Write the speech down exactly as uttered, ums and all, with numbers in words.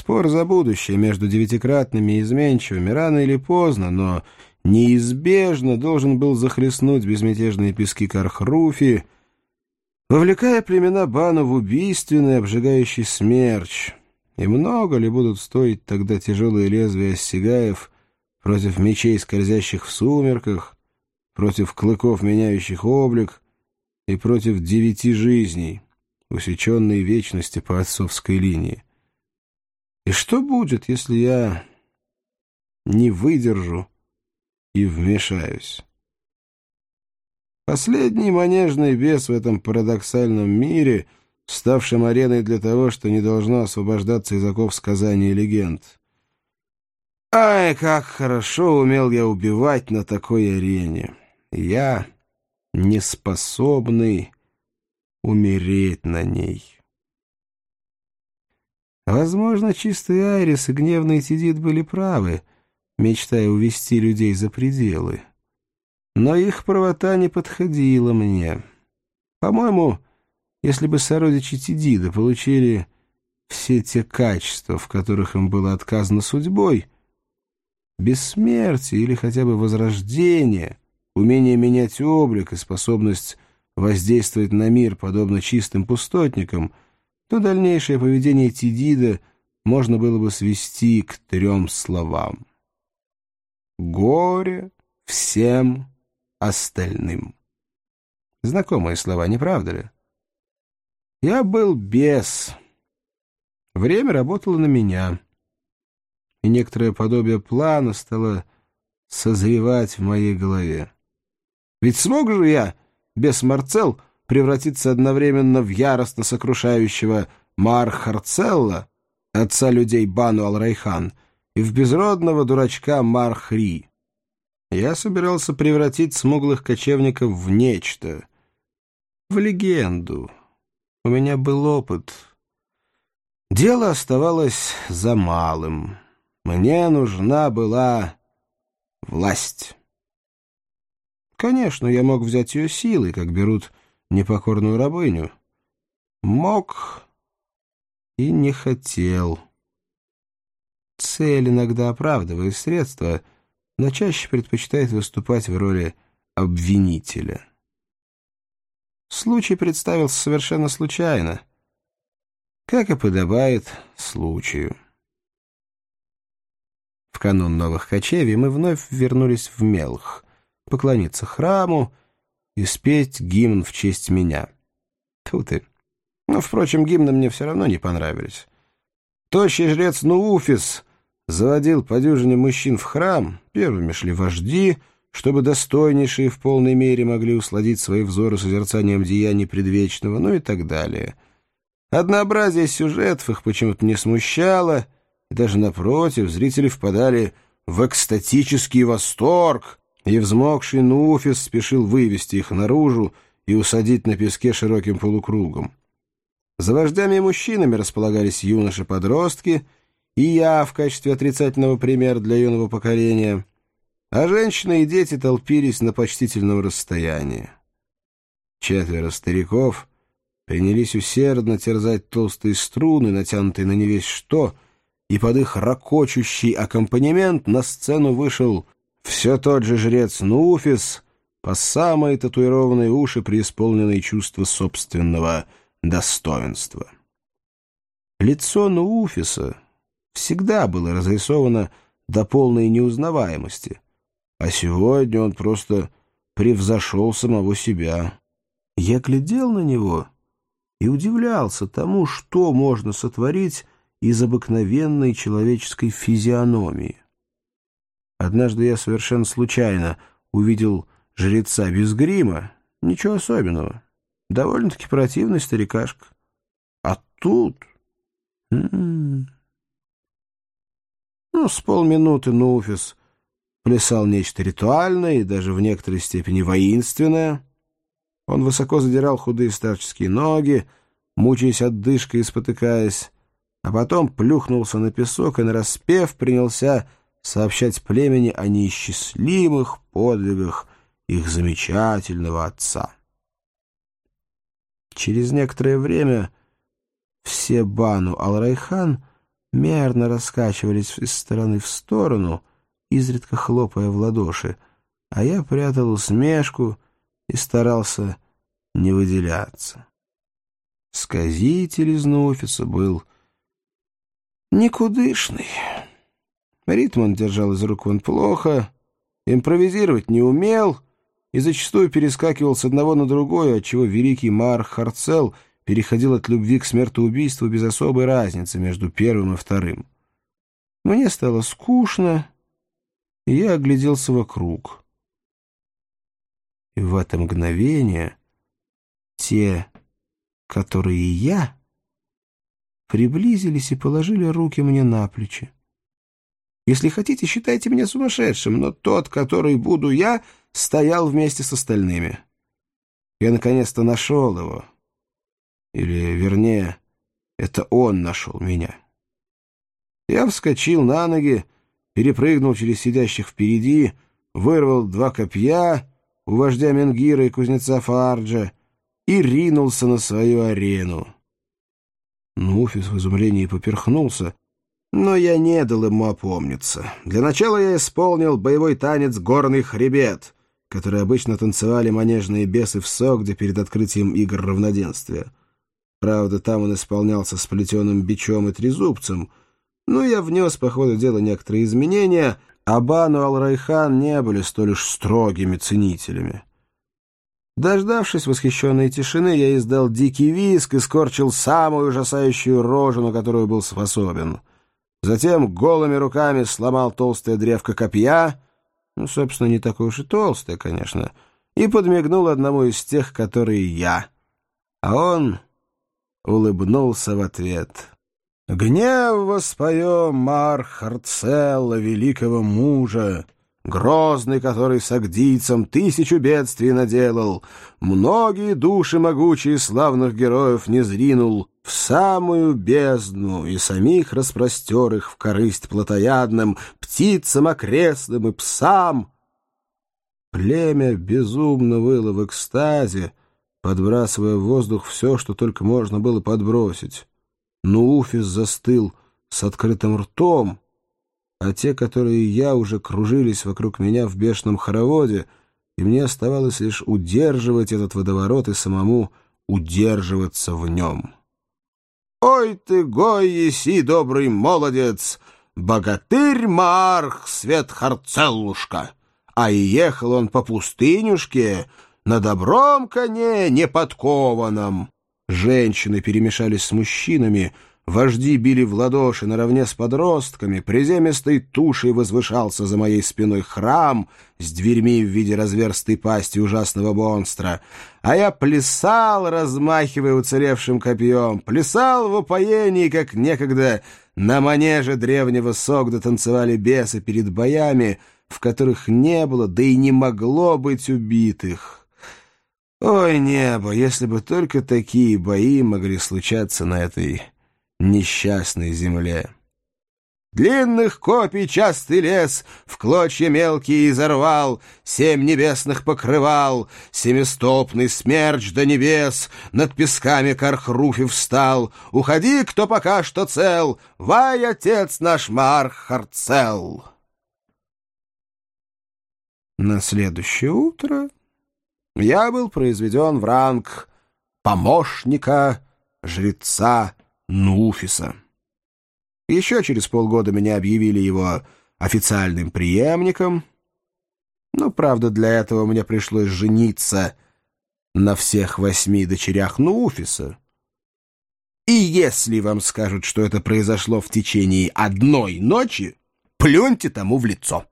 Спор за будущее между девятикратными изменчивыми рано или поздно, но неизбежно должен был захлестнуть безмятежные пески Кархруфи, вовлекая племена Бану в убийственный обжигающий смерч. И много ли будут стоить тогда тяжелые лезвия ассигаев против мечей, скользящих в сумерках, против клыков, меняющих облик, и против девяти жизней, усеченной вечности по отцовской линии? И что будет, если я не выдержу и вмешаюсь? Последний манежный бес в этом парадоксальном мире, ставшем ареной для того, что не должно освобождаться из оков сказаний и легенд. Ай, как хорошо умел я убивать на такой арене! Я неспособный умереть на ней. Возможно, чистый Айрис и гневный Тидит были правы, мечтая увести людей за пределы. Но их правота не подходила мне. По-моему, если бы сородичи Тидида получили все те качества, в которых им было отказано судьбой, бессмертие или хотя бы возрождение, умение менять облик и способность воздействовать на мир, подобно чистым пустотникам, то дальнейшее поведение Тидида можно было бы свести к трем словам: «Горе всем остальным». Знакомые слова, не правда ли? Я был бес. Время работало на меня, и некоторое подобие плана стало созревать в моей голове. Ведь смог же я, бес Марцел, превратиться одновременно в яростно сокрушающего Маар-Харцелла, отца людей Бану Ал-Райхан, и в безродного дурачка Мар-Хри. Я собирался превратить смуглых кочевников в нечто, в легенду. У меня был опыт. Дело оставалось за малым. Мне нужна была власть. Конечно, я мог взять ее силой, как берут непокорную рабыню. Мог и не хотел. Цель иногда оправдывает средства, но чаще предпочитает выступать в роли обвинителя. Случай представился совершенно случайно, как и подобает случаю. В канун новых кочевий мы вновь вернулись в Мелх, поклониться храму и спеть гимн в честь меня. Тьфу ты. Но, впрочем, гимны мне все равно не понравились. Тощий жрец Нууфис заводил по дюжине мужчин в храм, первыми шли вожди, чтобы достойнейшие в полной мере могли усладить свои взоры созерцанием деяний предвечного, ну и так далее. Однообразие сюжетов их почему-то не смущало, и даже напротив, зрители впадали в экстатический восторг, и взмокший Нууфис спешил вывести их наружу и усадить на песке широким полукругом. За вождями и мужчинами располагались юноши-подростки, и я в качестве отрицательного примера для юного поколения, а женщины и дети толпились на почтительном расстоянии. Четверо стариков принялись усердно терзать толстые струны, натянутые на невесть что, и под их ракочущий аккомпанемент на сцену вышел все тот же жрец Нууфис, по самые татуированные уши преисполненные чувства собственного достоинства. Лицо Нууфиса всегда было разрисовано до полной неузнаваемости, а сегодня он просто превзошел самого себя. Я глядел на него и удивлялся тому, что можно сотворить из обыкновенной человеческой физиономии. Однажды я совершенно случайно увидел жреца без грима, ничего особенного, довольно-таки противный старикашка. А тут... М-м-м. Ну, с полминуты Нууфис плясал нечто ритуальное и даже в некоторой степени воинственное. Он высоко задирал худые старческие ноги, мучаясь отдышкой и спотыкаясь, а потом плюхнулся на песок и нараспев принялся сообщать племени о неисчислимых подвигах их замечательного отца. Через некоторое время все Бану Ал-Райхан мерно раскачивались из стороны в сторону, изредка хлопая в ладоши, а я прятал усмешку и старался не выделяться. Сказитель из Нуфиса был никудышный. Ритм он держал из рук вон плохо, импровизировать не умел и зачастую перескакивал с одного на другое, отчего великий Маарх Харцел переходил от любви к смертоубийству без особой разницы между первым и вторым. Мне стало скучно, и я огляделся вокруг. И в это мгновение те, которые я, приблизились и положили руки мне на плечи. Если хотите, считайте меня сумасшедшим, но тот, который буду я, стоял вместе с остальными. Я наконец-то нашел его. Или, вернее, это он нашел меня. Я вскочил на ноги, перепрыгнул через сидящих впереди, вырвал два копья у вождя Менгира и кузнеца Фаарджа и ринулся на свою арену. Нуфис в изумлении поперхнулся, но я не дал ему опомниться. Для начала я исполнил боевой танец «Горный хребет», который обычно танцевали манежные бесы в Согде перед открытием игр равноденствия. Правда, там он исполнялся с плетеным бичом и трезубцем, но я внес, по ходу дела, некоторые изменения, а Бану Ал-Райхан не были столь уж строгими ценителями. Дождавшись восхищенной тишины, я издал дикий визг и скорчил самую ужасающую рожу, на которую был способен. Затем голыми руками сломал толстое древко копья, ну, собственно, не такое уж и толстое, конечно, и подмигнул одному из тех, которые я. А он улыбнулся в ответ. «Гнев воспоем Маарх Харцелла, великого мужа, грозный, который сагдийцам тысячу бедствий наделал, многие души могучие славных героев не зринул, в самую бездну и самих распростер их в корысть плотоядным, птицам окрестным и псам». Племя безумно выло в экстазе, подбрасывая в воздух все, что только можно было подбросить. Нуфис застыл с открытым ртом, а те, которые я, уже кружились вокруг меня в бешеном хороводе, и мне оставалось лишь удерживать этот водоворот и самому удерживаться в нем. «Ой ты, гой еси, добрый молодец, богатырь Маарх Свет Харцеллушка!» А и ехал он по пустынюшке на добром коне неподкованном. Женщины перемешались с мужчинами, вожди били в ладоши наравне с подростками, приземистой тушей возвышался за моей спиной храм с дверьми в виде разверстой пасти ужасного монстра, а я плясал, размахивая уцелевшим копьем, плясал в упоении, как некогда на манеже древнего Согда танцевали бесы перед боями, в которых не было, да и не могло быть убитых. Ой, небо, если бы только такие бои могли случаться на этой несчастной земле. Длинных копий частый лес в клочья мелкие изорвал, семь небесных покрывал, семистопный смерч до небес над песками Кархруфи встал. Уходи, кто пока что цел, вай, отец наш Маарх Харцел. На следующее утро я был произведен в ранг помощника жреца Нуфиса. Еще через полгода меня объявили его официальным преемником, но, правда, для этого мне пришлось жениться на всех восьми дочерях Нуфиса. И если вам скажут, что это произошло в течение одной ночи, плюньте тому в лицо.